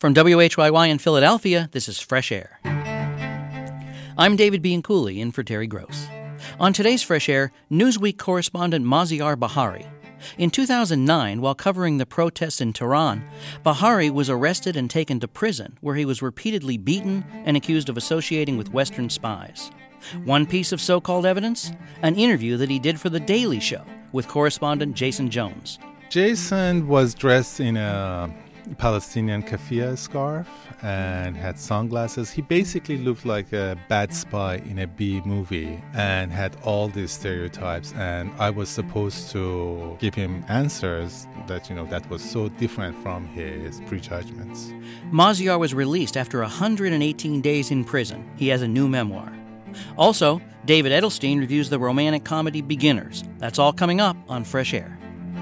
From WHYY in Philadelphia, this is Fresh Air. I'm David Bianculli, in for Terry Gross. On today's Fresh Air, Newsweek correspondent Maziar Bahari. In 2009, while covering the protests in Tehran, Bahari was arrested and taken to prison, where he was repeatedly beaten and accused of associating with Western spies. One piece of so-called evidence? An interview that he did for The Daily Show with correspondent Jason Jones. Jason was dressed in a Palestinian keffiyeh scarf and had sunglasses. He basically looked like a bad spy in a B movie and had all these stereotypes, and I was supposed to give him answers that was so different from his prejudgments. Maziar was released after 118 days in prison. He has a new memoir. Also, David Edelstein reviews the romantic comedy Beginners. That's all coming up on Fresh Air.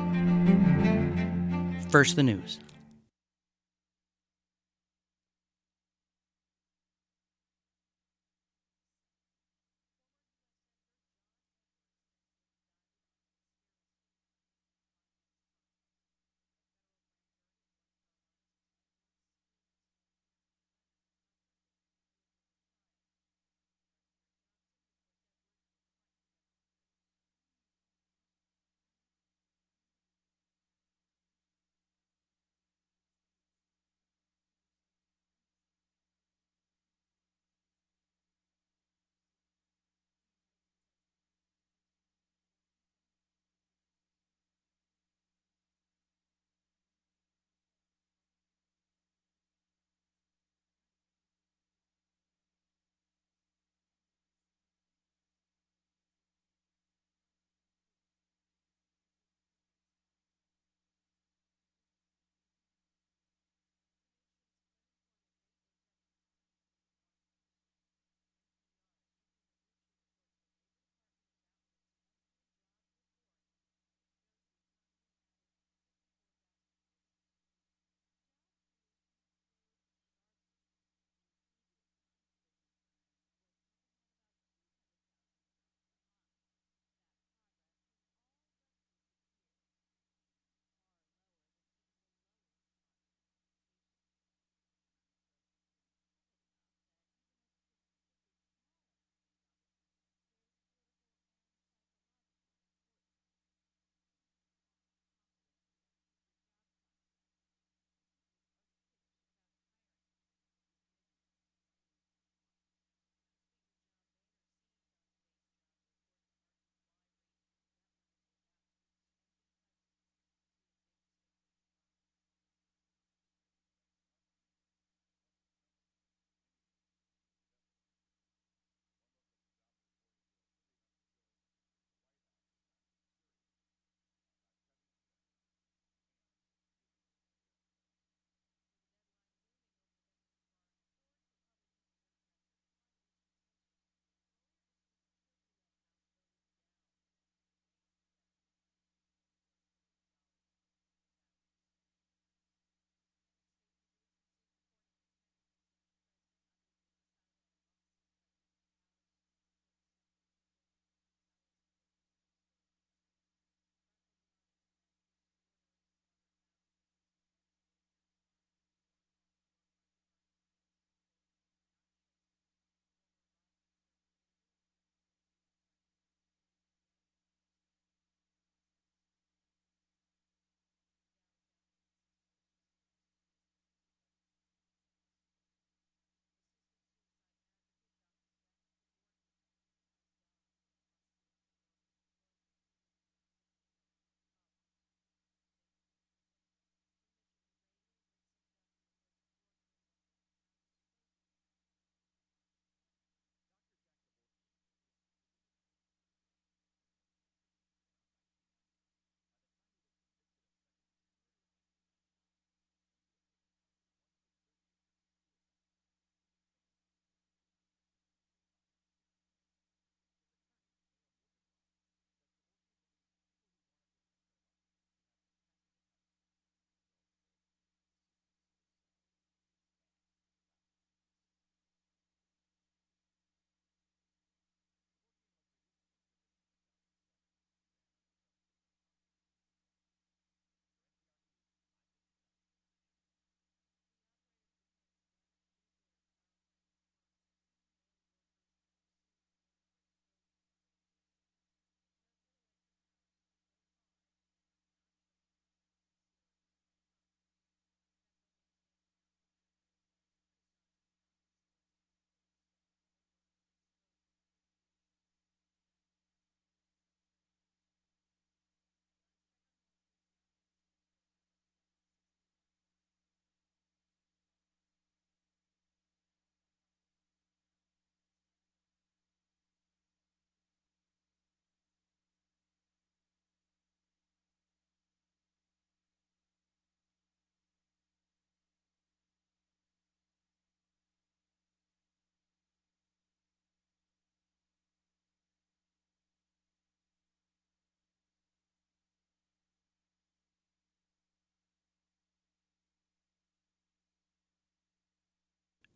First, the news.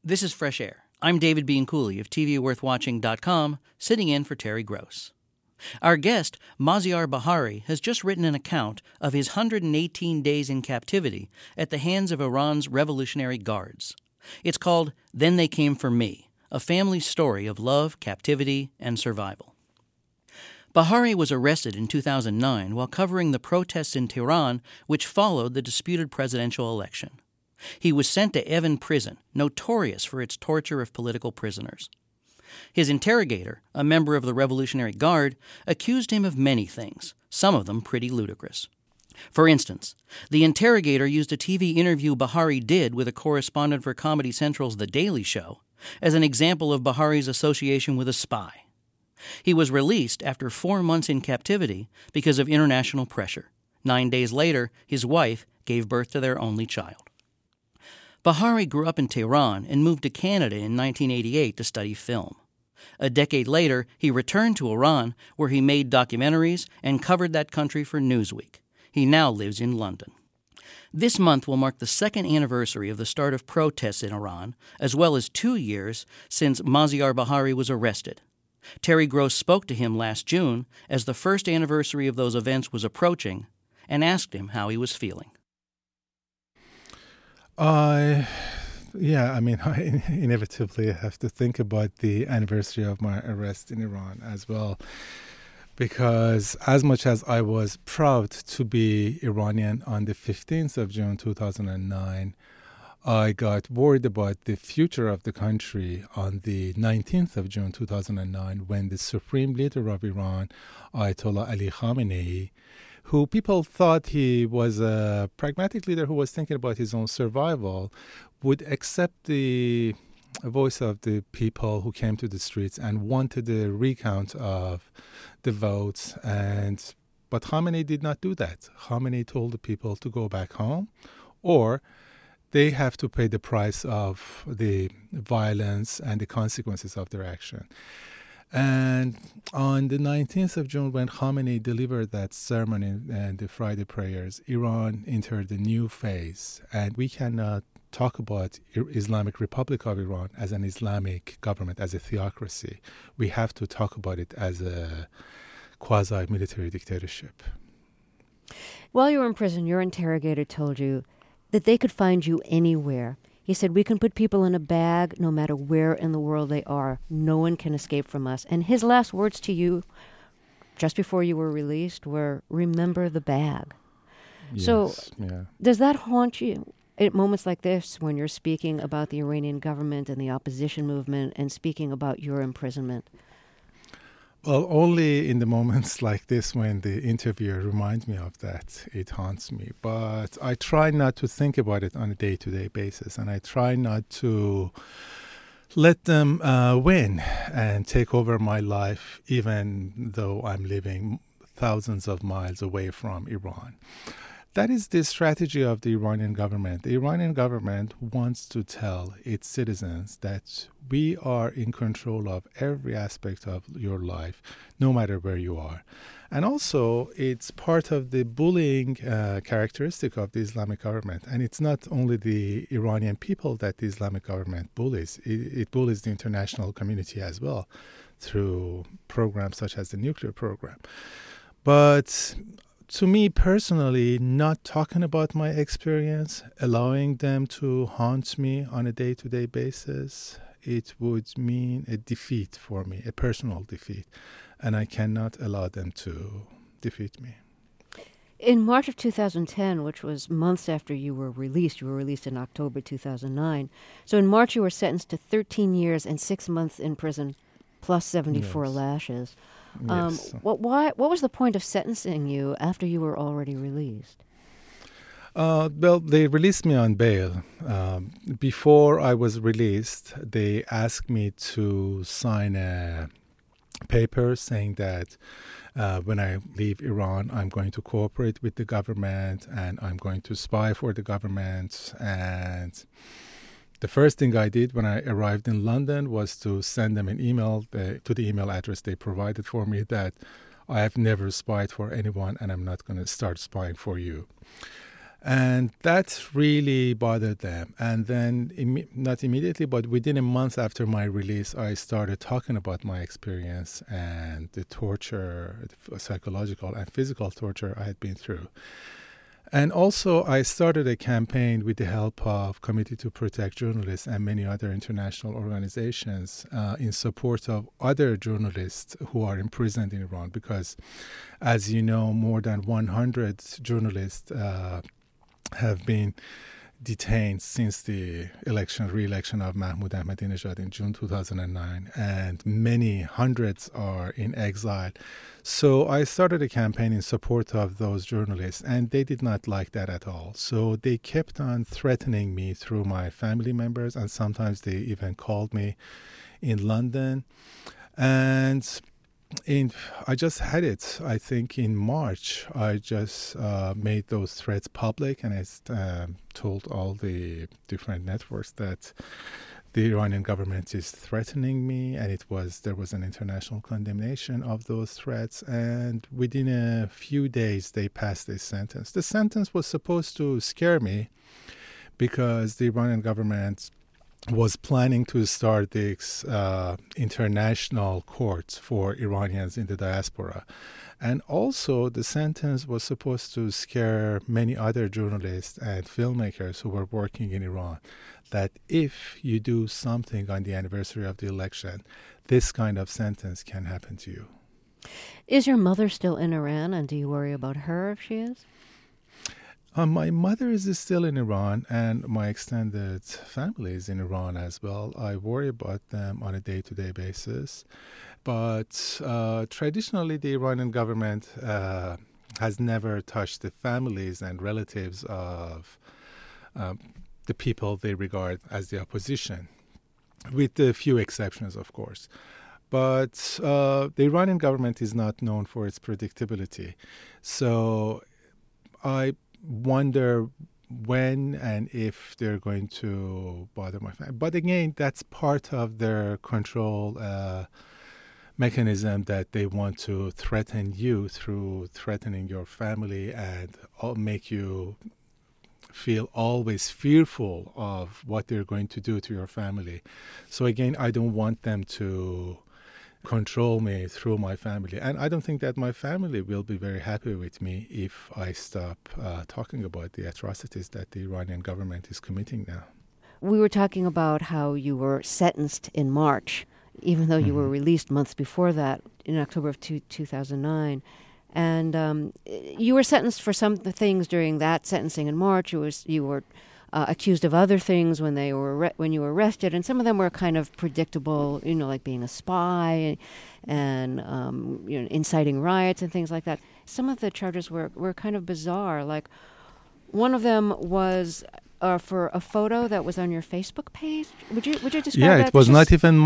This is Fresh Air. I'm David Bianculli of TVWorthWatching.com, sitting in for Terry Gross. Our guest, Maziar Bahari, has just written an account of his 118 days in captivity at the hands of Iran's Revolutionary Guards. It's called Then They Came for Me, a family story of love, captivity, and survival. Bahari was arrested in 2009 while covering the protests in Tehran which followed the disputed presidential election. He was sent to Evin Prison, notorious for its torture of political prisoners. His interrogator, a member of the Revolutionary Guard, accused him of many things, some of them pretty ludicrous. For instance, the interrogator used a TV interview Bahari did with a correspondent for Comedy Central's The Daily Show as an example of Bahari's association with a spy. He was released after 4 months in captivity because of international pressure. 9 days later, his wife gave birth to their only child. Bahari grew up in Tehran and moved to Canada in 1988 to study film. A decade later, he returned to Iran, where he made documentaries and covered that country for Newsweek. He now lives in London. This month will mark the second anniversary of the start of protests in Iran, as well as 2 years since Maziar Bahari was arrested. Terry Gross spoke to him last June as the first anniversary of those events was approaching and asked him how he was feeling. I inevitably have to think about the anniversary of my arrest in Iran as well, because as much as I was proud to be Iranian on the 15th of June 2009, I got worried about the future of the country on the 19th of June 2009 when the supreme leader of Iran, Ayatollah Ali Khamenei, who people thought he was a pragmatic leader who was thinking about his own survival, would accept the voice of the people who came to the streets and wanted a recount of the votes. But Khamenei did not do that. Khamenei told the people to go back home, or they have to pay the price of the violence and the consequences of their action. And on the 19th of June, when Khamenei delivered that sermon and the Friday prayers, Iran entered a new phase. And we cannot talk about Islamic Republic of Iran as an Islamic government, as a theocracy. We have to talk about it as a quasi-military dictatorship. While you were in prison, your interrogator told you that they could find you anywhere. He said, we can put people in a bag no matter where in the world they are. No one can escape from us. And his last words to you, just before you were released, were, remember the bag. Yes, so yeah. Does that haunt you at moments like this when you're speaking about the Iranian government and the opposition movement and speaking about your imprisonment? Well, only in the moments like this when the interviewer reminds me of that, it haunts me. But I try not to think about it on a day-to-day basis, and I try not to let them win and take over my life, even though I'm living thousands of miles away from Iran. That is the strategy of the Iranian government. The Iranian government wants to tell its citizens that we are in control of every aspect of your life, no matter where you are. And also, it's part of the bullying characteristic of the Islamic government. And it's not only the Iranian people that the Islamic government bullies. It bullies the international community as well through programs such as the nuclear program. But to me personally, not talking about my experience, allowing them to haunt me on a day-to-day basis, it would mean a defeat for me, a personal defeat. And I cannot allow them to defeat me. In March of 2010, which was months after you were released in October 2009. So in March, you were sentenced to 13 years and 6 months in prison, plus 74 Yes. lashes. Yes. What was the point of sentencing you after you were already released? Well, they released me on bail. Before I was released, they asked me to sign a paper saying that when I leave Iran, I'm going to cooperate with the government and I'm going to spy for the government. And the first thing I did when I arrived in London was to send them an email to the email address they provided for me that I have never spied for anyone and I'm not going to start spying for you. And that really bothered them. And then, not immediately, but within a month after my release, I started talking about my experience and the torture, the psychological and physical torture I had been through. And also, I started a campaign with the help of Committee to Protect Journalists and many other international organizations in support of other journalists who are imprisoned in Iran. Because, as you know, more than 100 journalists have been detained since the re-election of Mahmoud Ahmadinejad in June 2009, and many hundreds are in exile. So I started a campaign in support of those journalists, and they did not like that at all. So they kept on threatening me through my family members, and sometimes they even called me in London. And I just had it, I think, in March. I just made those threats public, and I told all the different networks that the Iranian government is threatening me, and there was an international condemnation of those threats. And within a few days, they passed this sentence. The sentence was supposed to scare me because the Iranian government was planning to start this international courts for Iranians in the diaspora. And also, the sentence was supposed to scare many other journalists and filmmakers who were working in Iran, that if you do something on the anniversary of the election, this kind of sentence can happen to you. Is your mother still in Iran, and do you worry about her if she is? My mother is still in Iran, and my extended family is in Iran as well. I worry about them on a day-to-day basis. But traditionally, the Iranian government has never touched the families and relatives of the people they regard as the opposition, with a few exceptions, of course. But the Iranian government is not known for its predictability. So I wonder when and if they're going to bother my family. But again, that's part of their control mechanism, that they want to threaten you through threatening your family and make you feel always fearful of what they're going to do to your family. So again, I don't want them to control me through my family. And I don't think that my family will be very happy with me if I stop talking about the atrocities that the Iranian government is committing now. We were talking about how you were sentenced in March, even though you were released months before that, in October of 2009. And you were sentenced for some things during that sentencing in March. You were accused of other things when you were arrested, and some of them were kind of predictable, like being a spy and inciting riots and things like that. Some of the charges were kind of bizarre. Like, one of them was for a photo that was on your Facebook page. Would you describe that? Yeah, it was not even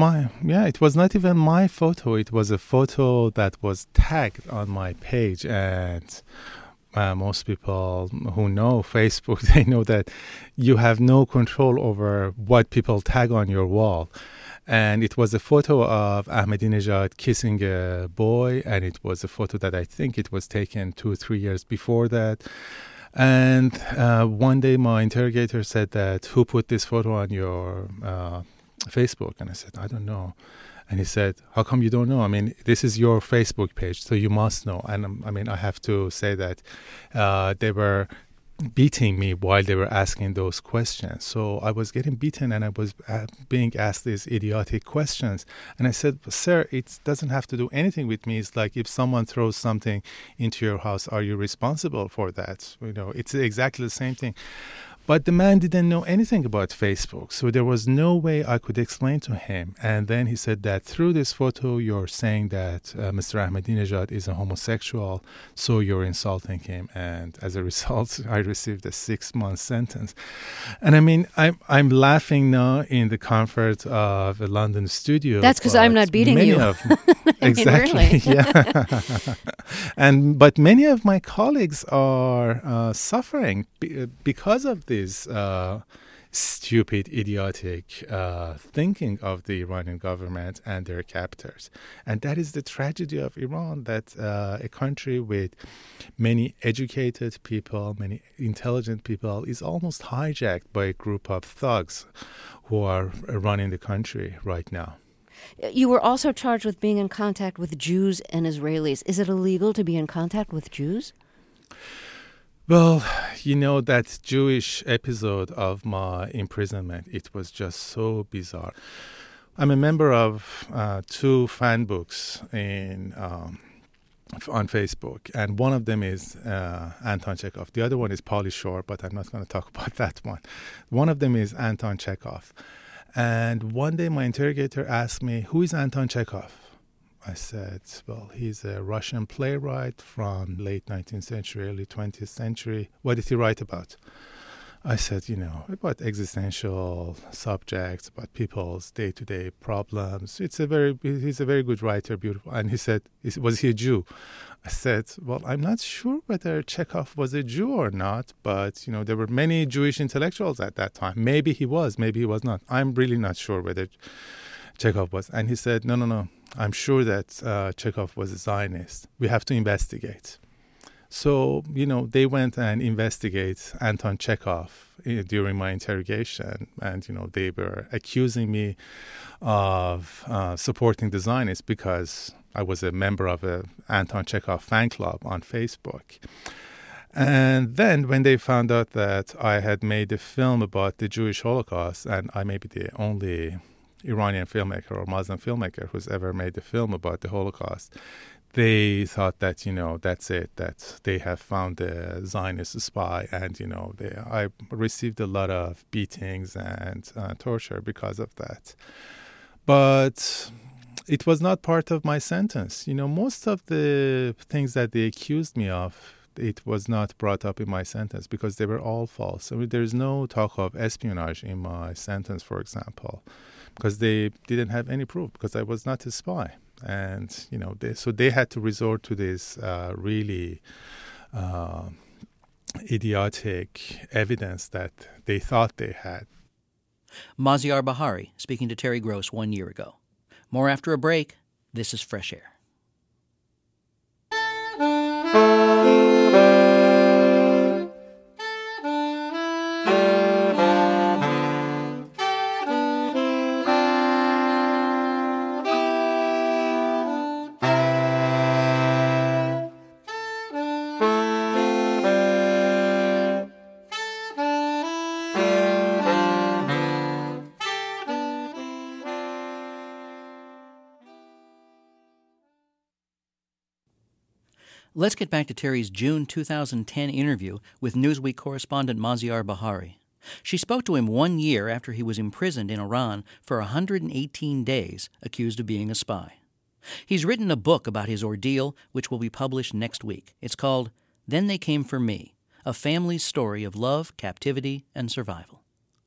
my photo. It was a photo that was tagged on my page, and most people who know Facebook, they know that you have no control over what people tag on your wall. And it was a photo of Ahmadinejad kissing a boy, and it was a photo that I think it was taken 2-3 years before that. And one day my interrogator said that, "Who put this photo on your Facebook?" And I said, "I don't know." And he said, "How come you don't know? I mean, this is your Facebook page, so you must know." And I have to say that they were beating me while they were asking those questions. So I was getting beaten, and I was being asked these idiotic questions. And I said, "Sir, it doesn't have to do anything with me. It's like if someone throws something into your house, are you responsible for that? It's exactly the same thing." But the man didn't know anything about Facebook, so there was no way I could explain to him. And then he said that through this photo, you're saying that Mr. Ahmadinejad is a homosexual, so you're insulting him. And as a result, I received a 6-month sentence. And I'm laughing now in the comfort of a London studio. That's because I'm not beating you. Exactly, really. Yeah. But many of my colleagues are suffering because of these stupid, idiotic thinking of the Iranian government and their captors. And that is the tragedy of Iran, that a country with many educated people, many intelligent people, is almost hijacked by a group of thugs who are running the country right now. You were also charged with being in contact with Jews and Israelis. Is it illegal to be in contact with Jews? Well, that Jewish episode of my imprisonment, it was just so bizarre. I'm a member of 2 fan books on Facebook, and one of them is Anton Chekhov. The other one is Pauly Shore, but I'm not going to talk about that one. One of them is Anton Chekhov. And one day my interrogator asked me, who is Anton Chekhov? I said, well, he's a Russian playwright from late 19th century, early 20th century. What did he write about? I said, about existential subjects, about people's day-to-day problems. He's a very good writer, beautiful. And he said, was he a Jew? I said, well, I'm not sure whether Chekhov was a Jew or not, but, there were many Jewish intellectuals at that time. Maybe he was, maybe he was not. I'm really not sure whether Chekhov was. And he said, no. I'm sure that Chekhov was a Zionist. We have to investigate. So, they went and investigate Anton Chekhov during my interrogation. And, they were accusing me of supporting the Zionists because I was a member of a Anton Chekhov fan club on Facebook. And then when they found out that I had made a film about the Jewish Holocaust, and I may be the only Iranian filmmaker or Muslim filmmaker who's ever made a film about the Holocaust, they thought that, that's it, that they have found a Zionist spy. And, I received a lot of beatings and torture because of that. But it was not part of my sentence. Most of the things that they accused me of, it was not brought up in my sentence because they were all false. I mean, there's no talk of espionage in my sentence, for example, because they didn't have any proof, because I was not a spy. And, so they had to resort to this really idiotic evidence that they thought they had. Maziar Bahari speaking to Terry Gross 1 year ago. More after a break. This is Fresh Air. Let's get back to Terry's June 2010 interview with Newsweek correspondent Maziar Bahari. She spoke to him 1 year after he was imprisoned in Iran for 118 days, accused of being a spy. He's written a book about his ordeal, which will be published next week. It's called Then They Came for Me, a family's story of love, captivity, and survival.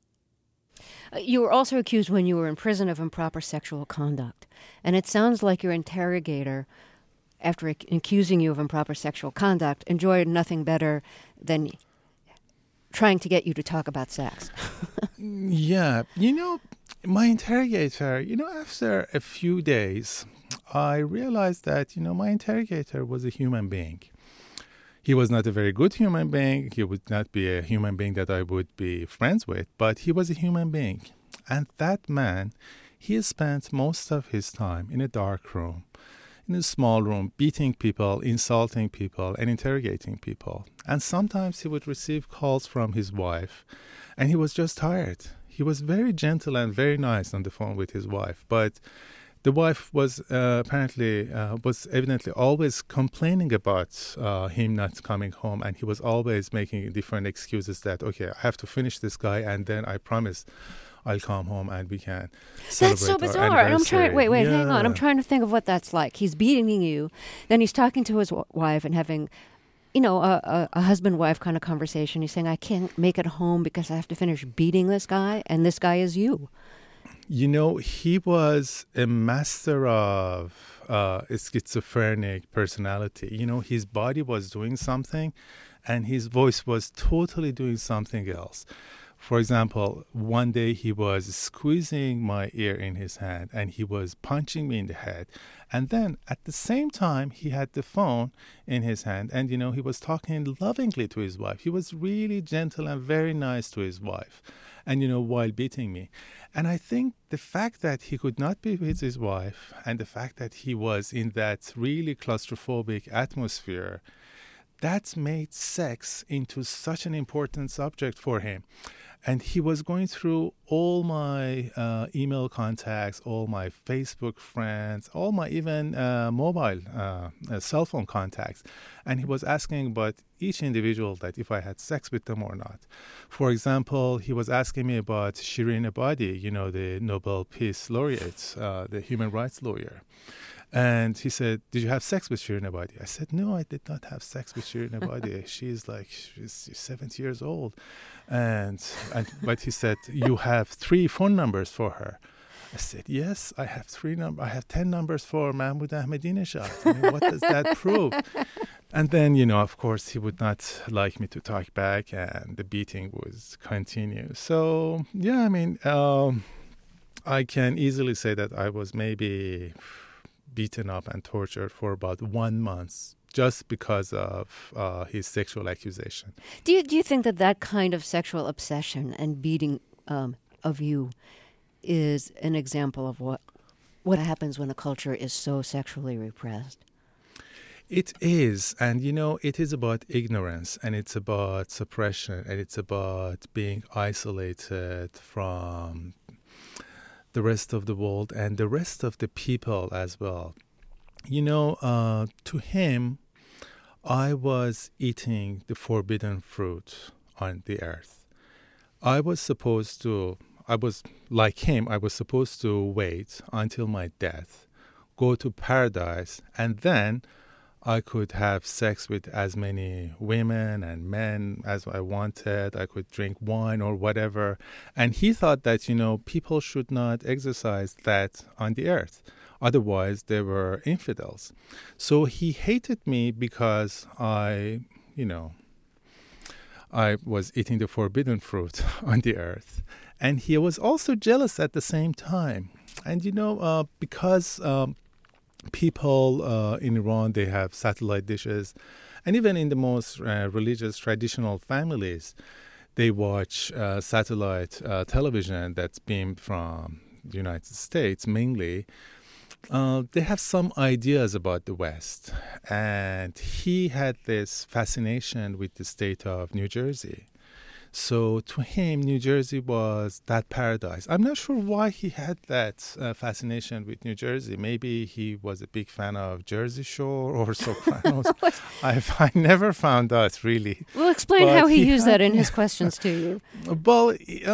You were also accused when you were in prison of improper sexual conduct. And it sounds like your interrogator, after accusing you of improper sexual conduct, enjoyed nothing better than trying to get you to talk about sex. Yeah. My interrogator, after a few days, I realized that, my interrogator was a human being. He was not a very good human being. He would not be a human being that I would be friends with, but he was a human being. And that man, he spent most of his time in a dark room, in a small room, beating people, insulting people, and interrogating people. And sometimes he would receive calls from his wife, and he was just tired. He was very gentle and very nice on the phone with his wife, but the wife was evidently always complaining about him not coming home, and he was always making different excuses that, okay, I have to finish this guy, and then I promise I'll come home and we can celebrate. That's so bizarre. I'm trying. Wait, hang on. I'm trying to think of what that's like. He's beating you, then he's talking to his wife and having, a husband-wife kind of conversation. He's saying, "I can't make it home because I have to finish beating this guy, and this guy is you." He was a master of a schizophrenic personality. His body was doing something, and his voice was totally doing something else. For example, one day he was squeezing my ear in his hand and he was punching me in the head. And then at the same time, he had the phone in his hand and, he was talking lovingly to his wife. He was really gentle and very nice to his wife. And, while beating me. And I think the fact that he could not be with his wife and the fact that he was in that really claustrophobic atmosphere, that made sex into such an important subject for him. And he was going through all my email contacts, all my Facebook friends, all my even mobile cell phone contacts. And he was asking about each individual that if I had sex with them or not. For example, he was asking me about Shirin Ebadi, the Nobel Peace Laureate, the human rights lawyer. And he said, did you have sex with Shirin Ebadi? I said, no, I did not have sex with Shirin Ebadi. She's 70 years old. But he said, you have 3 phone numbers for her. I said, yes, I have I have 10 numbers for Mahmoud Ahmadinejad. I mean, what does that prove? And then, of course, he would not like me to talk back and the beating would continue. So, yeah, I can easily say that I was maybe beaten up and tortured for about 1 month just because of his sexual accusation. Do you think that kind of sexual obsession and beating of you is an example of what happens when a culture is so sexually repressed? It is. And, it is about ignorance and it's about suppression and it's about being isolated from the rest of the world and the rest of the people as well. To him, I was eating the forbidden fruit on the earth. I was like him, I was supposed to wait until my death, go to paradise, and then I could have sex with as many women and men as I wanted. I could drink wine or whatever. And he thought that, people should not exercise that on the earth. Otherwise, they were infidels. So he hated me because I was eating the forbidden fruit on the earth. And he was also jealous at the same time. And, because people in Iran, they have satellite dishes. And even in the most religious, traditional families, they watch satellite television that's beamed from the United States mainly. They have some ideas about the West. And he had this fascination with the state of New Jersey. So to him, New Jersey was that paradise. I'm not sure why he had that fascination with New Jersey. Maybe he was a big fan of Jersey Shore or Sopranos. I never found out, really. Well, explain how he used that in his questions to you. Well,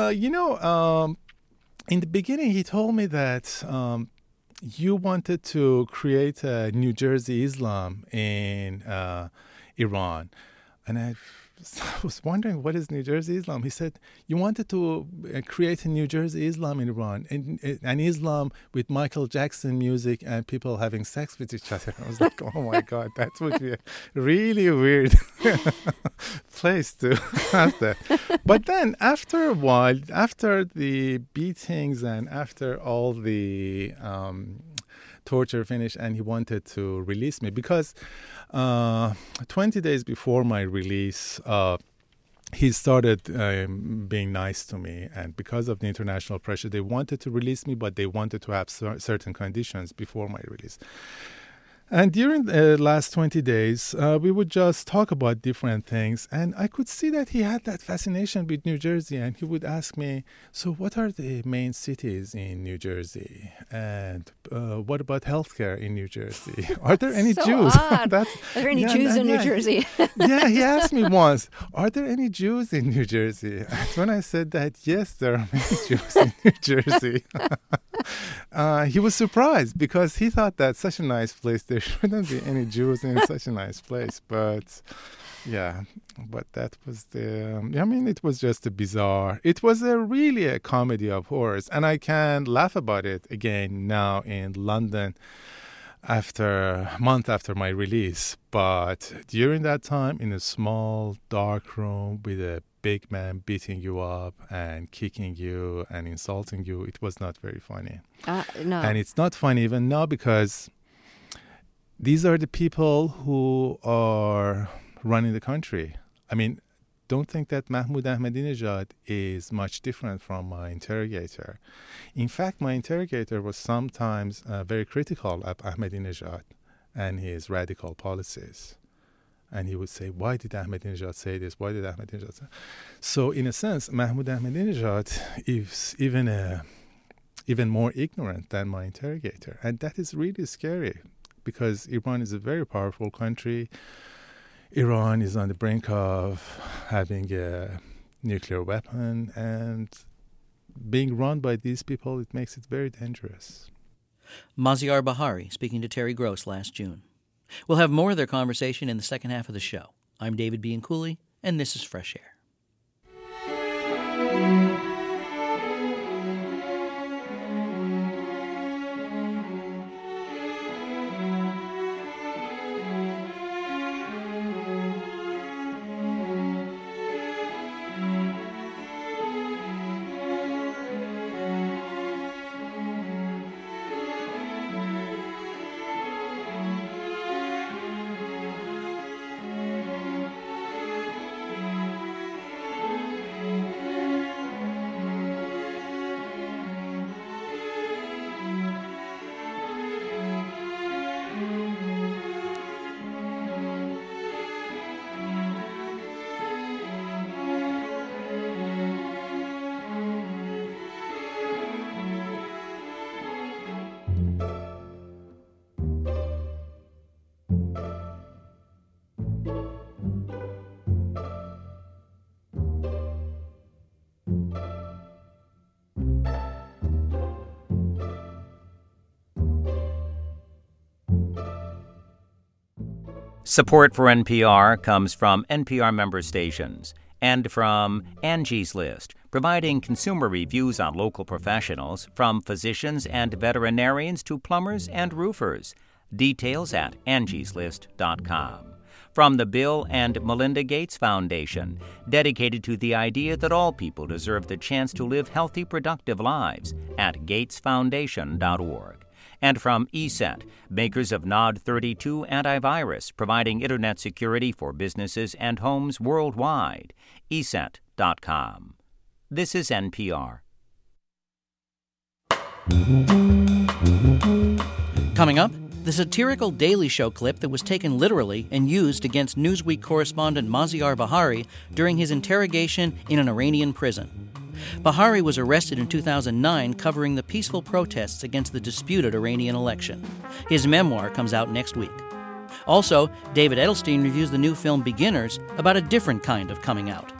in the beginning, he told me that you wanted to create a New Jersey Islam in Iran. And I was wondering, what is New Jersey Islam? He said, you wanted to create a New Jersey Islam in Iran, an Islam with Michael Jackson music and people having sex with each other. I was like, oh my God, that would be a really weird place to have that. But then after a while, after the beatings and after all the torture finished, and he wanted to release me because 20 days before my release, he started being nice to me. And because of the international pressure, they wanted to release me, but they wanted to have certain conditions before my release. And during the last 20 days, we would just talk about different things. And I could see that he had that fascination with New Jersey. And he would ask me, so what are the main cities in New Jersey? And what about healthcare in New Jersey? Are there any Jews? Are there any Jews in New Jersey? Yeah, he asked me once, are there any Jews in New Jersey? And when I said that, yes, there are many Jews in New Jersey. He was surprised because he thought that such a nice place, there shouldn't be any Jews in such a nice place. But yeah, but that was it was just a bizarre, it was really a comedy of horrors. And I can laugh about it again now in London a month after my release. But during that time, in a small dark room with a big man beating you up and kicking you and insulting you, it was not very funny. No. And it's not funny even now because these are the people who are running the country. I mean, don't think that Mahmoud Ahmadinejad is much different from my interrogator. In fact, my interrogator was sometimes very critical of Ahmadinejad and his radical policies. And he would say, why did Ahmadinejad say this? Why did Ahmadinejad say? So in a sense, Mahmoud Ahmadinejad is even more ignorant than my interrogator. And that is really scary because Iran is a very powerful country. Iran is on the brink of having a nuclear weapon, and being run by these people, it makes it very dangerous. Maziar Bahari speaking to Terry Gross last June. We'll have more of their conversation in the second half of the show. I'm David Bianculli, and this is Fresh Air. Support for NPR comes from NPR member stations and from Angie's List, providing consumer reviews on local professionals from physicians and veterinarians to plumbers and roofers. Details at angieslist.com. From the Bill and Melinda Gates Foundation, dedicated to the idea that all people deserve the chance to live healthy, productive lives at gatesfoundation.org. And from ESET, makers of Nod32 antivirus, providing Internet security for businesses and homes worldwide. ESET.com. This is NPR. Coming up, the satirical Daily Show clip that was taken literally and used against Newsweek correspondent Maziar Bahari during his interrogation in an Iranian prison. Bahari was arrested in 2009 covering the peaceful protests against the disputed Iranian election. His memoir comes out next week. Also, David Edelstein reviews the new film Beginners about a different kind of coming out.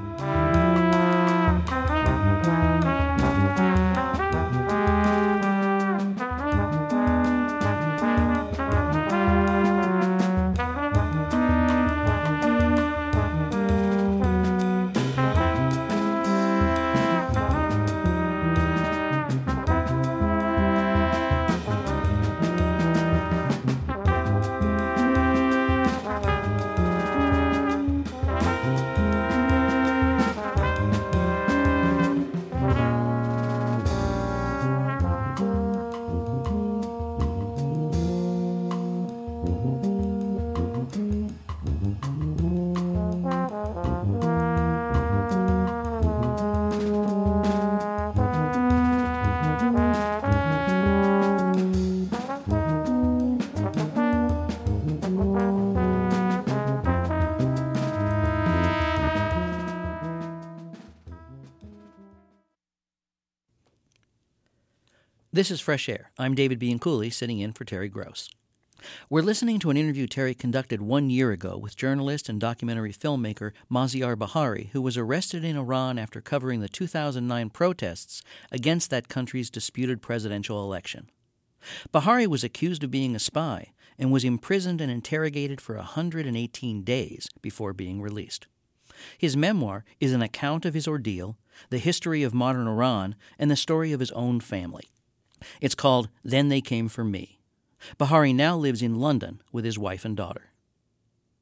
This is Fresh Air. I'm David Bianculli, sitting in for Terry Gross. We're listening to an interview Terry conducted 1 year ago with journalist and documentary filmmaker Maziar Bahari, who was arrested in Iran after covering the 2009 protests against that country's disputed presidential election. Bahari was accused of being a spy and was imprisoned and interrogated for 118 days before being released. His memoir is an account of his ordeal, the history of modern Iran, and the story of his own family. It's called Then They Came for Me. Bahari now lives in London with his wife and daughter.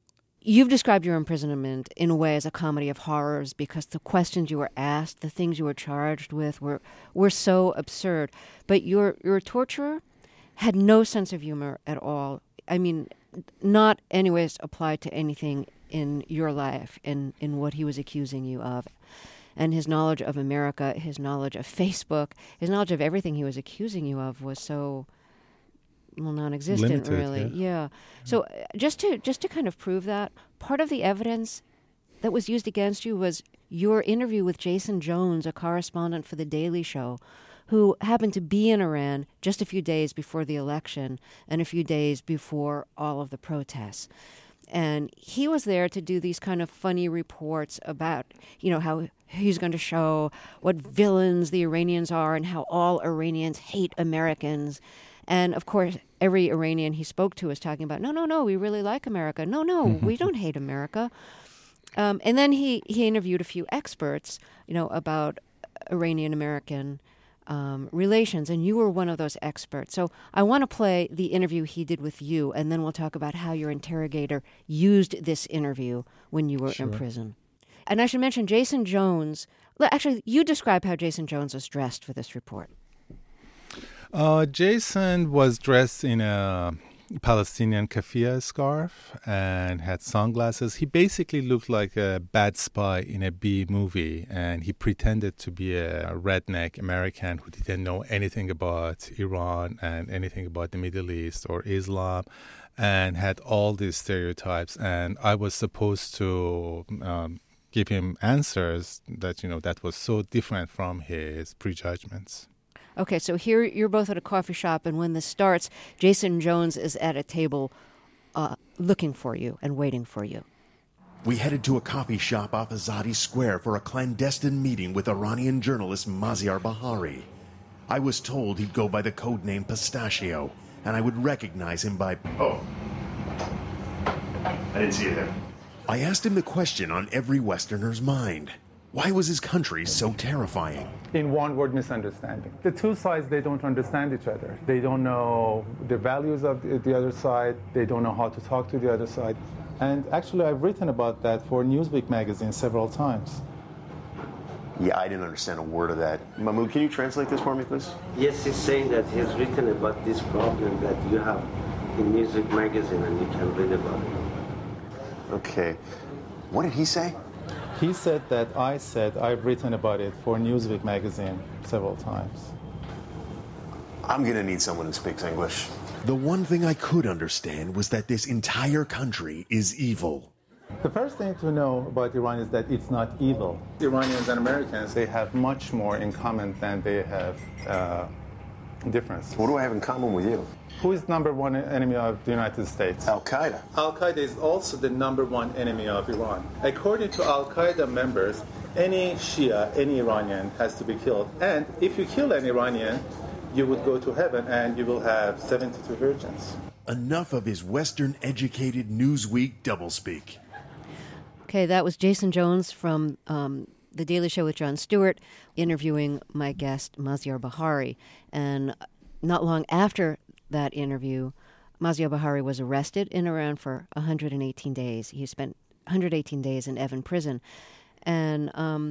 You've described your imprisonment in a way as a comedy of horrors because the questions you were asked, the things you were charged with were so absurd. But your torturer had no sense of humor at all. I mean, not anyways applied to anything in your life, in what he was accusing you of. And his knowledge of America, his knowledge of Facebook, his knowledge of everything he was accusing you of was so, well, non-existent, limited, really. Yeah. So just to kind of prove that, part of the evidence that was used against you was your interview with Jason Jones, a correspondent for The Daily Show, who happened to be in Iran just a few days before the election and a few days before all of the protests. And he was there to do these kind of funny reports about, how he's going to show what villains the Iranians are and how all Iranians hate Americans. And, of course, every Iranian he spoke to was talking about, no, we really like America. No, we don't hate America. And then he interviewed a few experts, about Iranian-American relations, and you were one of those experts. So I want to play the interview he did with you, and then we'll talk about how your interrogator used this interview when you were in prison. And I should mention Jason Jones. Actually, you describe how Jason Jones was dressed for this report. Jason was dressed in a Palestinian keffiyeh scarf and had sunglasses. He basically looked like a bad spy in a B movie, and he pretended to be a redneck American who didn't know anything about Iran and anything about the Middle East or Islam, and had all these stereotypes. And I was supposed to give him answers that, that was so different from his prejudgments. Okay, so here you're both at a coffee shop, and when this starts, Jason Jones is at a table looking for you and waiting for you. We headed to a coffee shop off Azadi Square for a clandestine meeting with Iranian journalist Maziar Bahari. I was told he'd go by the codename Pistachio, and I would recognize him by... Oh. I didn't see you there. I asked him the question on every Westerner's mind. Why was his country so terrifying? In one word, misunderstanding. The two sides, they don't understand each other. They don't know the values of the other side. They don't know how to talk to the other side. And actually, I've written about that for Newsweek magazine several times. Yeah, I didn't understand a word of that. Mahmoud, can you translate this for me, please? Yes, he's saying that he's written about this problem that you have in Newsweek magazine, and you can read about it. Okay. What did he say? He said that I've written about it for Newsweek magazine several times. I'm going to need someone who speaks English. The one thing I could understand was that this entire country is evil. The first thing to know about Iran is that it's not evil. Iranians and Americans, they have much more in common than they have difference. What do I have in common with you? Who is number one enemy of the United States? Al-Qaeda. Al-Qaeda is also the number one enemy of Iran. According to Al-Qaeda members, any Shia, any Iranian has to be killed. And if you kill an Iranian, you would go to heaven and you will have 72 virgins. Enough of his Western-educated Newsweek doublespeak. Okay, that was Jason Jones from The Daily Show with Jon Stewart interviewing my guest, Maziar Bahari. And not long after that interview, Maziar Bahari was arrested in Iran for 118 days. He spent 118 days in Evin prison. And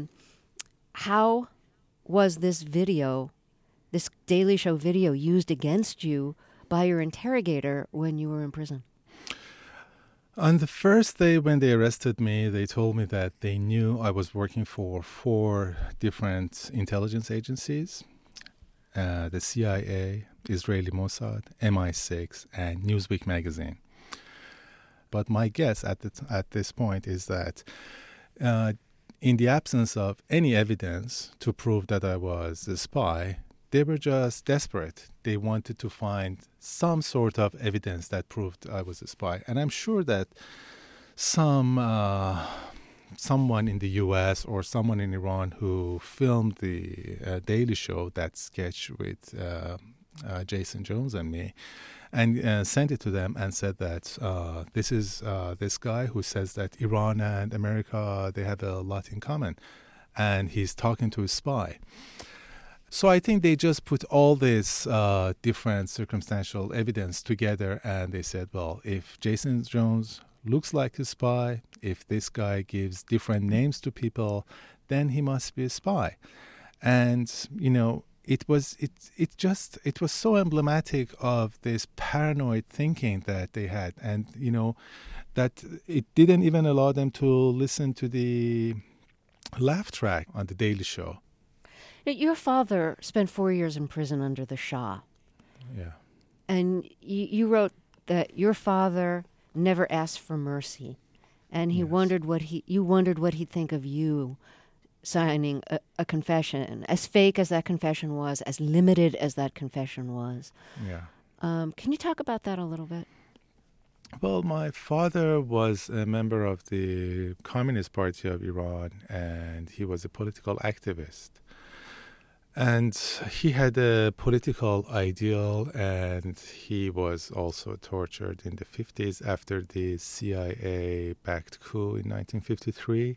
how was this video, this Daily Show video, used against you by your interrogator when you were in prison? On the first day when they arrested me, they told me that they knew I was working for 4 different intelligence agencies, the CIA, Israeli Mossad, MI6, and Newsweek magazine. But my guess at this point is that in the absence of any evidence to prove that I was a spy, they were just desperate. They wanted to find some sort of evidence that proved I was a spy. And I'm sure that someone in the U.S. or someone in Iran who filmed the Daily Show, that sketch with Jason Jones and me, and sent it to them and said that this is this guy who says that Iran and America, they have a lot in common, and he's talking to a spy. So I think they just put all this different circumstantial evidence together, and they said, well, if Jason Jones looks like a spy, if this guy gives different names to people, then he must be a spy. And, it was so emblematic of this paranoid thinking that they had. And, that it didn't even allow them to listen to the laugh track on The Daily Show. Now, your father spent 4 years in prison under the Shah. Yeah. And you wrote that your father never asked for mercy. And he wondered what he'd think of you signing a confession, as fake as that confession was, as limited as that confession was. Yeah. Can you talk about that a little bit? Well, my father was a member of the Communist Party of Iran, and he was a political activist. And he had a political ideal, and he was also tortured in the 50s after the CIA-backed coup in 1953.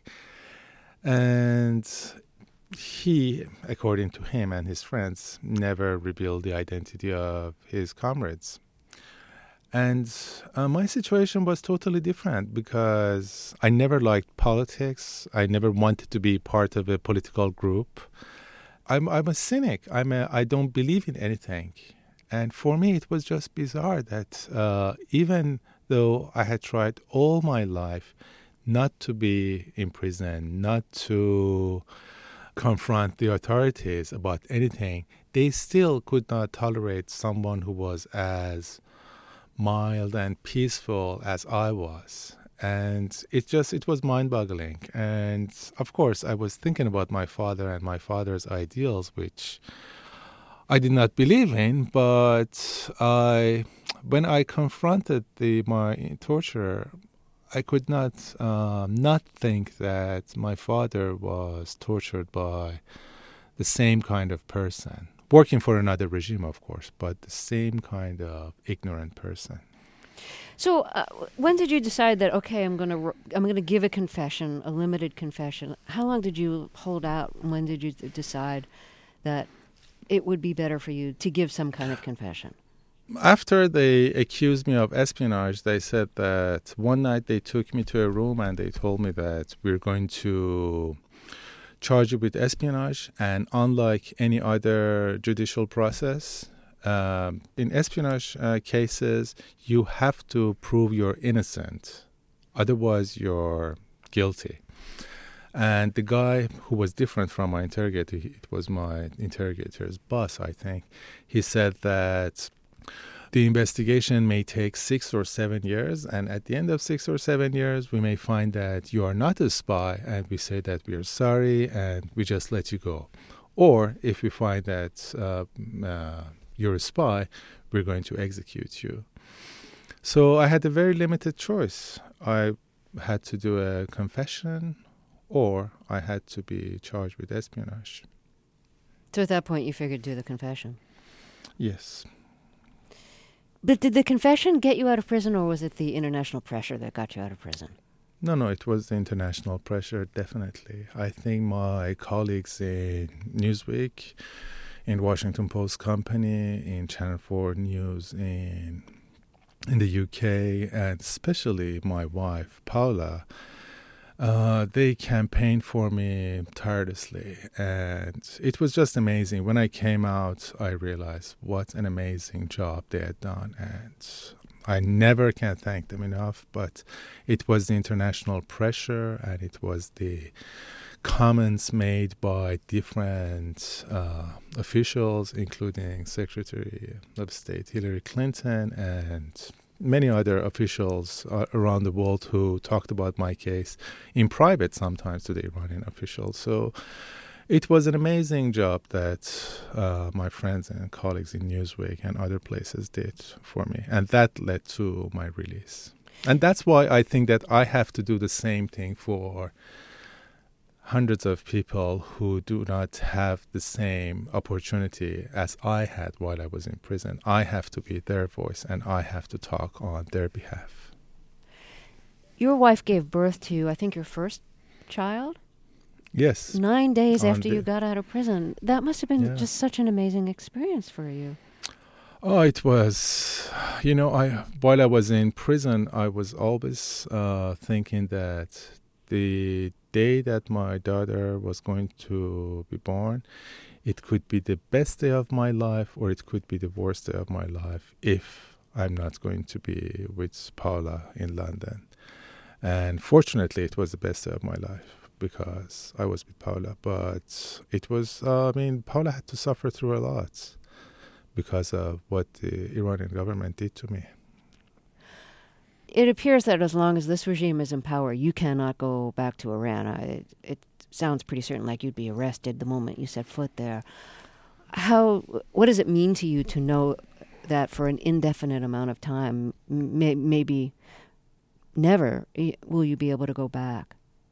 And he, according to him and his friends, never revealed the identity of his comrades. And my situation was totally different because I never liked politics. I never wanted to be part of a political group. I'm a cynic. I don't believe in anything. And for me, it was just bizarre that even though I had tried all my life not to be in prison, not to confront the authorities about anything, they still could not tolerate someone who was as mild and peaceful as I was. And it was mind-boggling. And of course, I was thinking about my father and my father's ideals, which I did not believe in. But when I confronted my torturer, I could not think that my father was tortured by the same kind of person. Working for another regime, of course, but the same kind of ignorant person. So, when did you decide that I'm going to give a confession, a limited confession? How long did you hold out? When did you decide that it would be better for you to give some kind of confession? After they accused me of espionage, they said that one night they took me to a room and they told me that we're going to charge you with espionage, and unlike any other judicial process, in espionage cases, you have to prove you're innocent. Otherwise, you're guilty. And the guy who was different from my interrogator, it was my interrogator's boss, I think, he said that the investigation may take 6 or 7 years, and at the end of 6 or 7 years, we may find that you are not a spy, and we say that we are sorry, and we just let you go. Or if we find that you're a spy, we're going to execute you. So I had a very limited choice. I had to do a confession, or I had to be charged with espionage. So at that point, you figured do the confession? Yes. But did the confession get you out of prison, or was it the international pressure that got you out of prison? No, it was the international pressure, definitely. I think my colleagues in Newsweek, in Washington Post Company, in Channel 4 News in the UK, and especially my wife, Paula, they campaigned for me tirelessly, and it was just amazing. When I came out, I realized what an amazing job they had done, and I never can thank them enough. But it was the international pressure, and it was the comments made by different officials, including Secretary of State Hillary Clinton and many other officials around the world who talked about my case in private sometimes to the Iranian officials. So it was an amazing job that my friends and colleagues in Newsweek and other places did for me. And that led to my release. And that's why I think that I have to do the same thing for hundreds of people who do not have the same opportunity as I had while I was in prison. I have to be their voice, and I have to talk on their behalf. Your wife gave birth to, I think, your first child? Yes. 9 days after you got out of prison. That must have been just such an amazing experience for you. Oh, it was, while I was in prison, I was always thinking that the day that my daughter was going to be born, it could be the best day of my life or it could be the worst day of my life if I'm not going to be with Paula in London. And fortunately, it was the best day of my life because I was with Paula. But it was, Paula had to suffer through a lot because of what the Iranian government did to me. It appears that as long as this regime is in power, you cannot go back to Iran. It sounds pretty certain like you'd be arrested the moment you set foot there. What does it mean to you to know that for an indefinite amount of time, maybe never, will you be able to go back?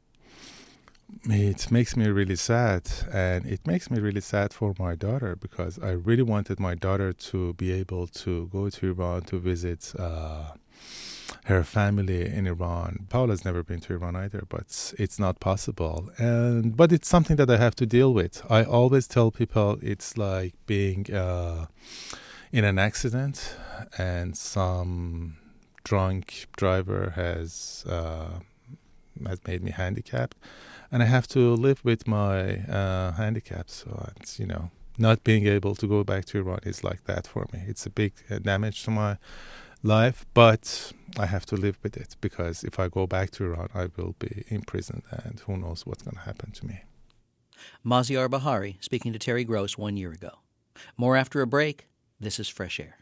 It makes me really sad, and it makes me really sad for my daughter because I really wanted my daughter to be able to go to Iran to visit her family in Iran. Paula's never been to Iran either, but it's not possible. But it's something that I have to deal with. I always tell people it's like being in an accident and some drunk driver has made me handicapped, and I have to live with my handicap. So it's, not being able to go back to Iran is like that for me. It's a big damage to my life, but I have to live with it because if I go back to Iran, I will be imprisoned, and who knows what's going to happen to me. Maziar Bahari speaking to Terry Gross 1 year ago. More after a break. This is Fresh Air.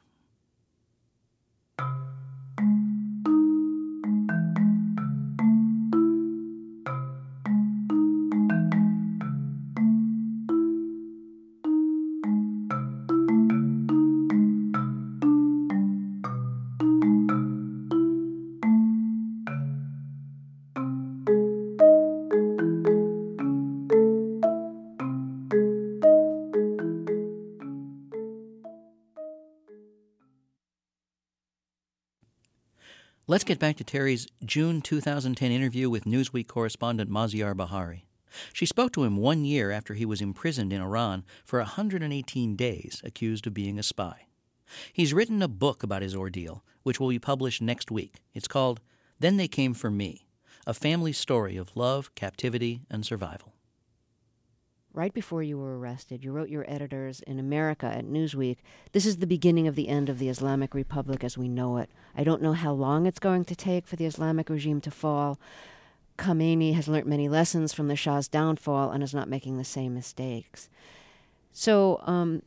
Let's get back to Terry's June 2010 interview with Newsweek correspondent Maziar Bahari. She spoke to him 1 year after he was imprisoned in Iran for 118 days, accused of being a spy. He's written a book about his ordeal, which will be published next week. It's called Then They Came for Me, a family story of love, captivity, and survival. Right before you were arrested, you wrote your editors in America at Newsweek, "This is the beginning of the end of the Islamic Republic as we know it. I don't know how long it's going to take for the Islamic regime to fall. Khamenei has learnt many lessons from the Shah's downfall and is not making the same mistakes." So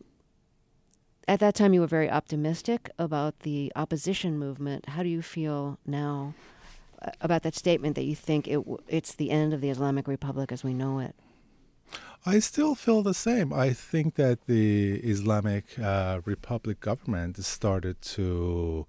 at that time you were very optimistic about the opposition movement. How do you feel now about that statement that you think it's the end of the Islamic Republic as we know it? I still feel the same. I think that the Islamic Republic government started to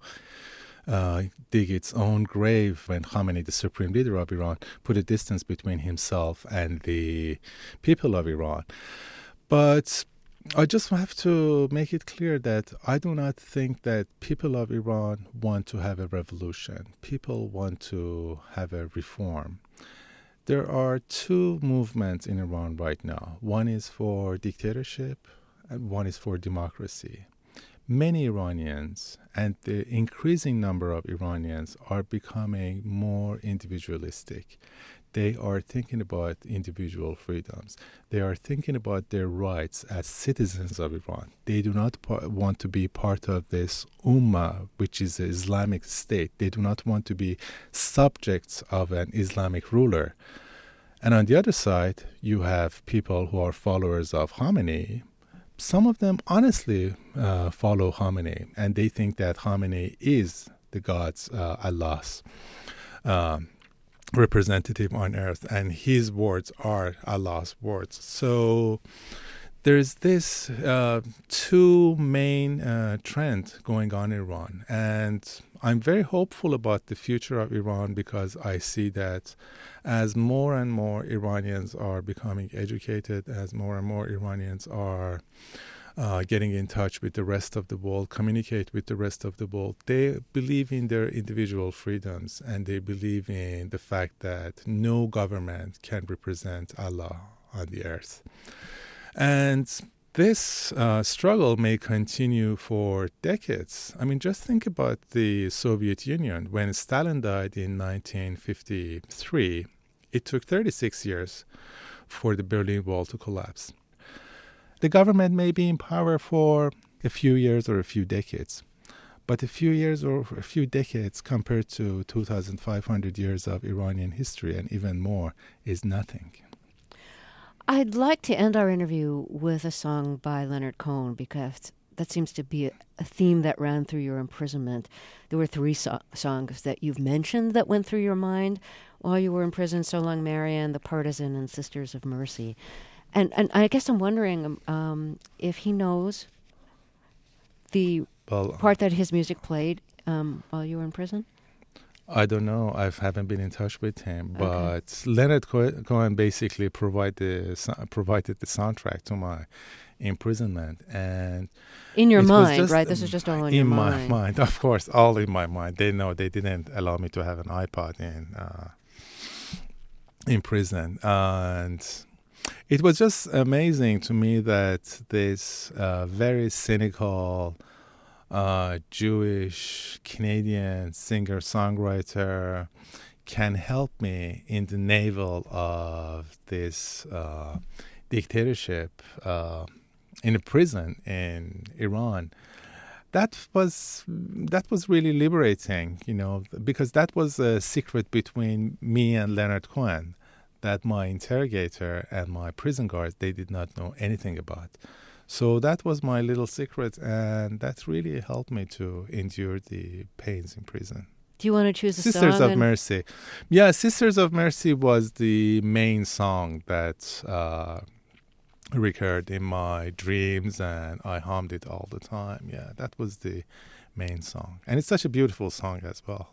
dig its own grave when Khamenei, the supreme leader of Iran, put a distance between himself and the people of Iran. But I just have to make it clear that I do not think that people of Iran want to have a revolution. People want to have a reform. There are two movements in Iran right now. One is for dictatorship and one is for democracy. Many Iranians and the increasing number of Iranians are becoming more individualistic. They are thinking about individual freedoms. They are thinking about their rights as citizens of Iran. They do not want to be part of this ummah, which is the Islamic state. They do not want to be subjects of an Islamic ruler. And on the other side, you have people who are followers of Khamenei. Some of them honestly follow Khamenei, and they think that Khamenei is the God's, Allah's representative on earth, and his words are Allah's words. So there's this two main trend going on in Iran, and I'm very hopeful about the future of Iran because I see that as more and more Iranians are becoming educated, as more and more Iranians are getting in touch with the rest of the world, communicate with the rest of the world, they believe in their individual freedoms, and they believe in the fact that no government can represent Allah on the earth. And this struggle may continue for decades. I mean, just think about the Soviet Union. When Stalin died in 1953, it took 36 years for the Berlin Wall to collapse. The government may be in power for a few years or a few decades, but a few years or a few decades compared to 2,500 years of Iranian history and even more is nothing. I'd like to end our interview with a song by Leonard Cohen, because that seems to be a theme that ran through your imprisonment. There were three songs that you've mentioned that went through your mind while you were in prison: So Long Marian, The Partisan, and Sisters of Mercy. And I guess I'm wondering if he knows the part that his music played while you were in prison? I don't know. I haven't been in touch with him. But Leonard Cohen basically provided the soundtrack to my imprisonment. And in your mind, right? This is just all in your mind. In my mind, of course, all in my mind. They know they didn't allow me to have an iPod in prison. And it was just amazing to me that this very cynical Jewish Canadian singer-songwriter can help me in the navel of this dictatorship in a prison in Iran. That was really liberating, because that was a secret between me and Leonard Cohen that my interrogator and my prison guards, they did not know anything about. So that was my little secret, and that really helped me to endure the pains in prison. Do you want to choose a song? Sisters of Mercy. Yeah, Sisters of Mercy was the main song that recurred in my dreams, and I hummed it all the time. Yeah, that was the main song. And it's such a beautiful song as well.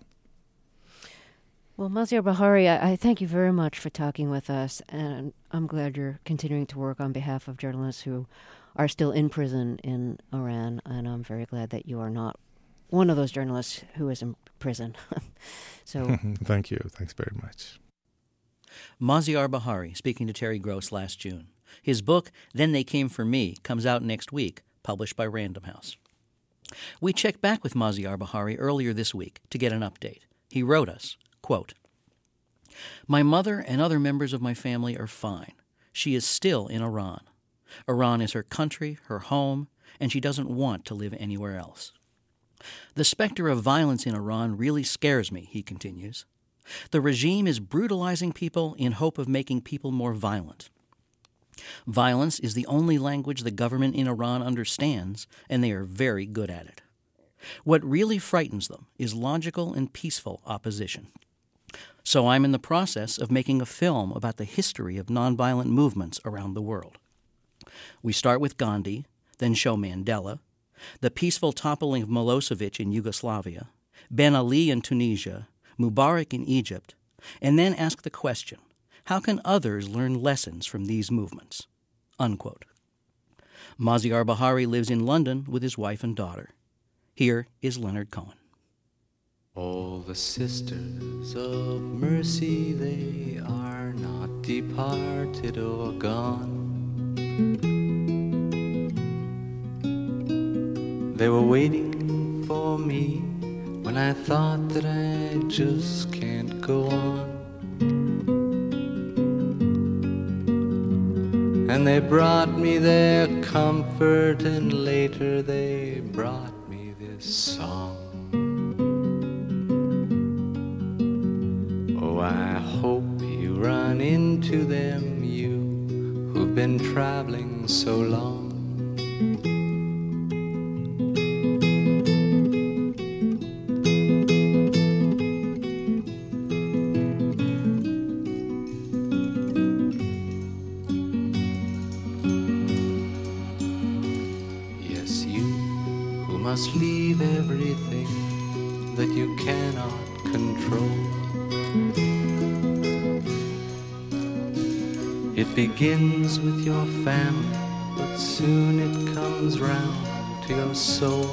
Well, Maziar Bahari, I thank you very much for talking with us, and I'm glad you're continuing to work on behalf of journalists who are still in prison in Iran, and I'm very glad that you are not one of those journalists who is in prison. So, thank you. Thanks very much. Maziar Bahari speaking to Terry Gross last June. His book, Then They Came for Me, comes out next week, published by Random House. We checked back with Maziar Bahari earlier this week to get an update. He wrote us, quote, "My mother and other members of my family are fine. She is still in Iran. Iran is her country, her home, and she doesn't want to live anywhere else. The specter of violence in Iran really scares me," he continues. "The regime is brutalizing people in hope of making people more violent. Violence is the only language the government in Iran understands, and they are very good at it. What really frightens them is logical and peaceful opposition. So I'm in the process of making a film about the history of nonviolent movements around the world. We start with Gandhi, then show Mandela, the peaceful toppling of Milosevic in Yugoslavia, Ben Ali in Tunisia, Mubarak in Egypt, and then ask the question, how can others learn lessons from these movements?" Unquote. Maziar Bahari lives in London with his wife and daughter. Here is Leonard Cohen. All the sisters of mercy, they are not departed or gone. They were waiting for me when I thought that I just can't go on. And they brought me their comfort, and later they brought me this song. Oh, I hope you run into them, you who've been traveling so long. Must leave everything that you cannot control. It begins with your family, but soon it comes round to your soul.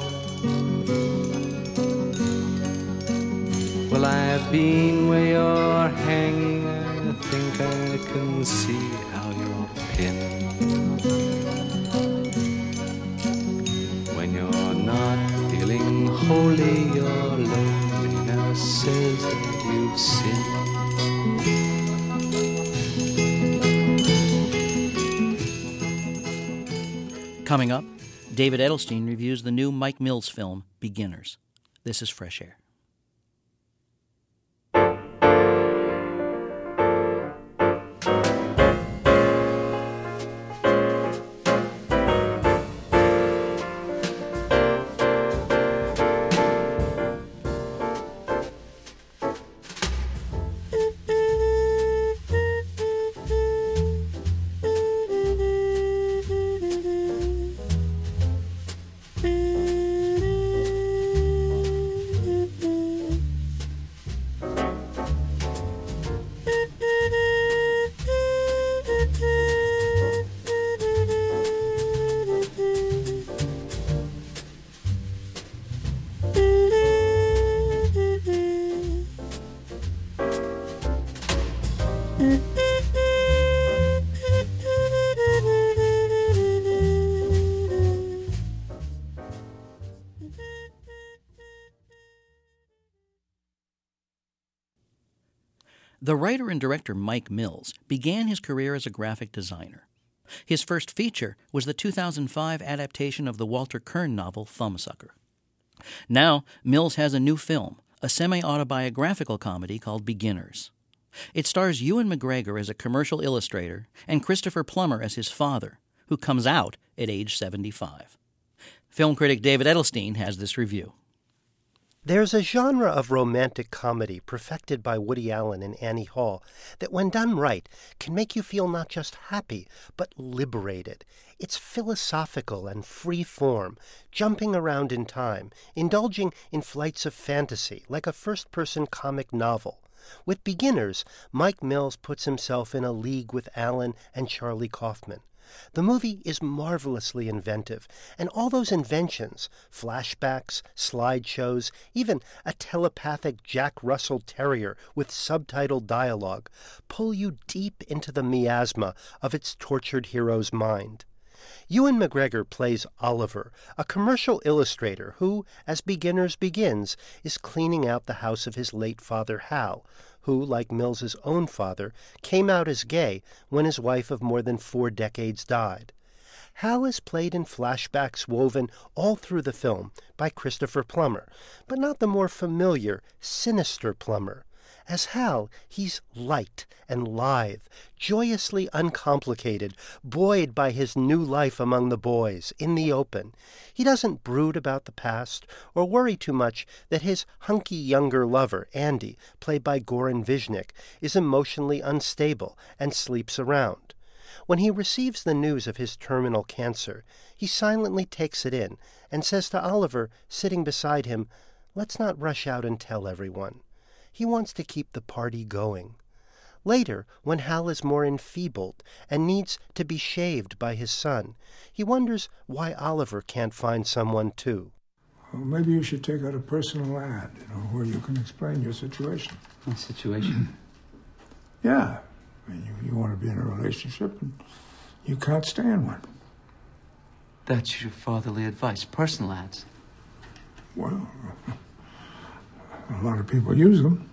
Well, I've been where you're hanging, I think I can see how you're pinned. holy your loneliness says that you've sinned. Coming up, David Edelstein reviews the new Mike Mills film, Beginners. This is Fresh Air. The writer and director Mike Mills began his career as a graphic designer. His first feature was the 2005 adaptation of the Walter Kern novel Thumbsucker. Now, Mills has a new film, a semi-autobiographical comedy called Beginners. It stars Ewan McGregor as a commercial illustrator and Christopher Plummer as his father, who comes out at age 75. Film critic David Edelstein has this review. There's a genre of romantic comedy perfected by Woody Allen and Annie Hall that, when done right, can make you feel not just happy, but liberated. It's philosophical and free-form, jumping around in time, indulging in flights of fantasy, like a first-person comic novel. With Beginners, Mike Mills puts himself in a league with Allen and Charlie Kaufman. The movie is marvelously inventive, and all those inventions, flashbacks, slideshows, even a telepathic Jack Russell Terrier with subtitled dialogue, pull you deep into the miasma of its tortured hero's mind. Ewan McGregor plays Oliver, a commercial illustrator who, as Beginners begins, is cleaning out the house of his late father Hal, who, like Mills's own father, came out as gay when his wife of more than 4 decades died. Hal is played in flashbacks woven all through the film by Christopher Plummer, but not the more familiar, sinister Plummer. As Hal, he's light and lithe, joyously uncomplicated, buoyed by his new life among the boys, in the open. He doesn't brood about the past or worry too much that his hunky younger lover, Andy, played by Goran Visnik, is emotionally unstable and sleeps around. When he receives the news of his terminal cancer, he silently takes it in and says to Oliver, sitting beside him, "Let's not rush out and tell everyone." He wants to keep the party going. Later, when Hal is more enfeebled and needs to be shaved by his son, he wonders why Oliver can't find someone too. Well, maybe you should take out a personal ad, where you can explain your situation. My situation? Yeah. I mean, you want to be in a relationship and you can't stand one. That's your fatherly advice. Personal ads. Well, a lot of people use them.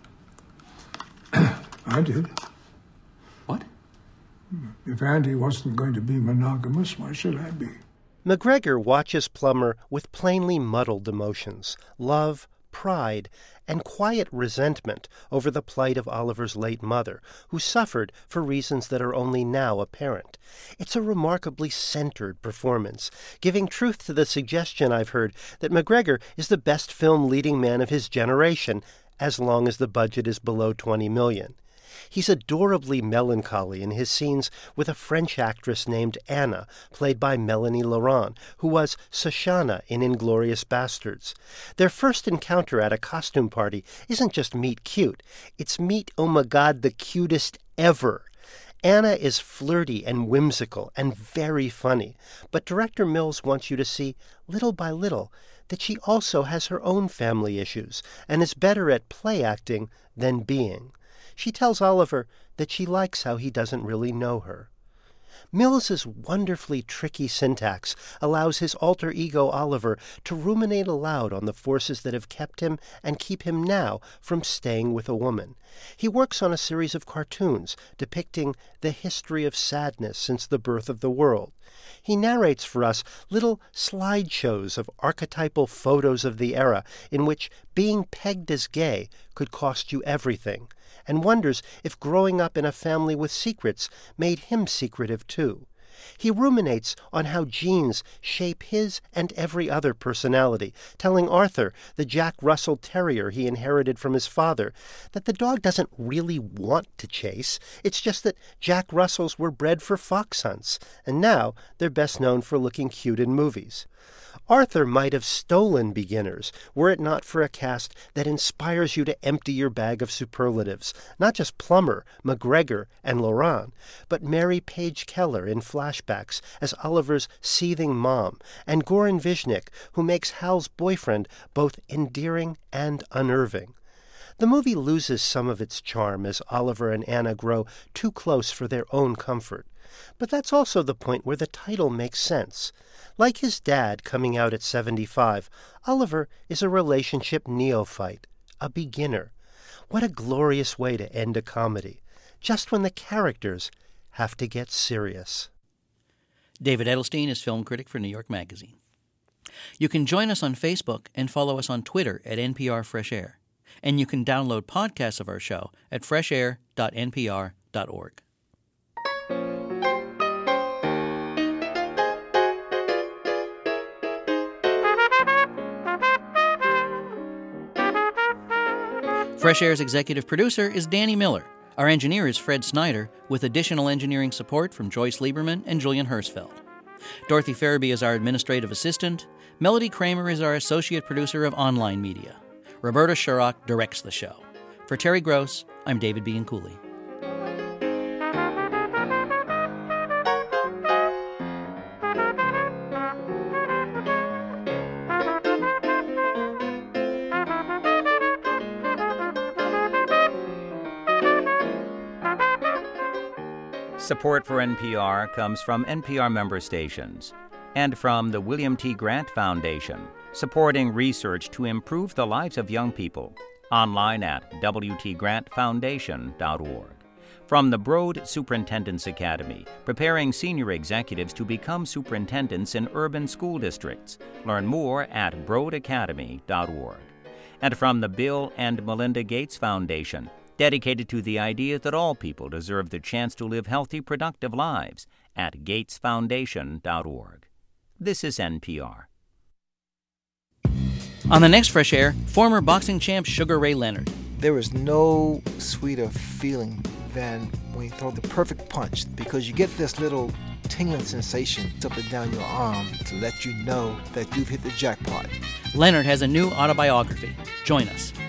I did. What? If Andy wasn't going to be monogamous, why should I be? McGregor watches Plummer with plainly muddled emotions, love, pride, and quiet resentment over the plight of Oliver's late mother, who suffered for reasons that are only now apparent. It's a remarkably centered performance, giving truth to the suggestion I've heard that McGregor is the best film leading man of his generation, as long as the budget is below $20 million. He's adorably melancholy in his scenes with a French actress named Anna, played by Melanie Laurent, who was Shoshana in Inglourious Bastards. Their first encounter at a costume party isn't just meet cute, it's meet, oh my God, the cutest ever. Anna is flirty and whimsical and very funny, but director Mills wants you to see, little by little, that she also has her own family issues and is better at play acting than being. She tells Oliver that she likes how he doesn't really know her. Mills's wonderfully tricky syntax allows his alter ego Oliver to ruminate aloud on the forces that have kept him and keep him now from staying with a woman. He works on a series of cartoons depicting the history of sadness since the birth of the world. He narrates for us little slideshows of archetypal photos of the era in which being pegged as gay could cost you everything, and wonders if growing up in a family with secrets made him secretive too. He ruminates on how genes shape his and every other personality, telling Arthur, the Jack Russell Terrier he inherited from his father, that the dog doesn't really want to chase. It's just that Jack Russells were bred for fox hunts, and now they're best known for looking cute in movies. Arthur might have stolen Beginners were it not for a cast that inspires you to empty your bag of superlatives, not just Plummer, McGregor, and Laurent, but Mary Page Keller in flashbacks as Oliver's seething mom, and Goran Visnik, who makes Hal's boyfriend both endearing and unnerving. The movie loses some of its charm as Oliver and Anna grow too close for their own comfort. But that's also the point where the title makes sense. Like his dad coming out at 75, Oliver is a relationship neophyte, a beginner. What a glorious way to end a comedy, just when the characters have to get serious. David Edelstein is film critic for New York Magazine. You can join us on Facebook and follow us on Twitter at NPR Fresh Air. And you can download podcasts of our show at freshair.npr.org. Fresh Air's executive producer is Danny Miller. Our engineer is Fred Snyder, with additional engineering support from Joyce Lieberman and Julian Hersfeld. Dorothy Farabee is our administrative assistant. Melody Kramer is our associate producer of online media. Roberta Sherrock directs the show. For Terry Gross, I'm David Bianculli. Support for NPR comes from NPR member stations and from the William T. Grant Foundation, supporting research to improve the lives of young people. Online at wtgrantfoundation.org. From the Broad Superintendent's Academy, preparing senior executives to become superintendents in urban school districts. Learn more at broadacademy.org. And from the Bill and Melinda Gates Foundation, dedicated to the idea that all people deserve the chance to live healthy, productive lives, at gatesfoundation.org. This is NPR. On the next Fresh Air, former boxing champ Sugar Ray Leonard. There is no sweeter feeling than when you throw the perfect punch, because you get this little tingling sensation up and down your arm to let you know that you've hit the jackpot. Leonard has a new autobiography. Join us.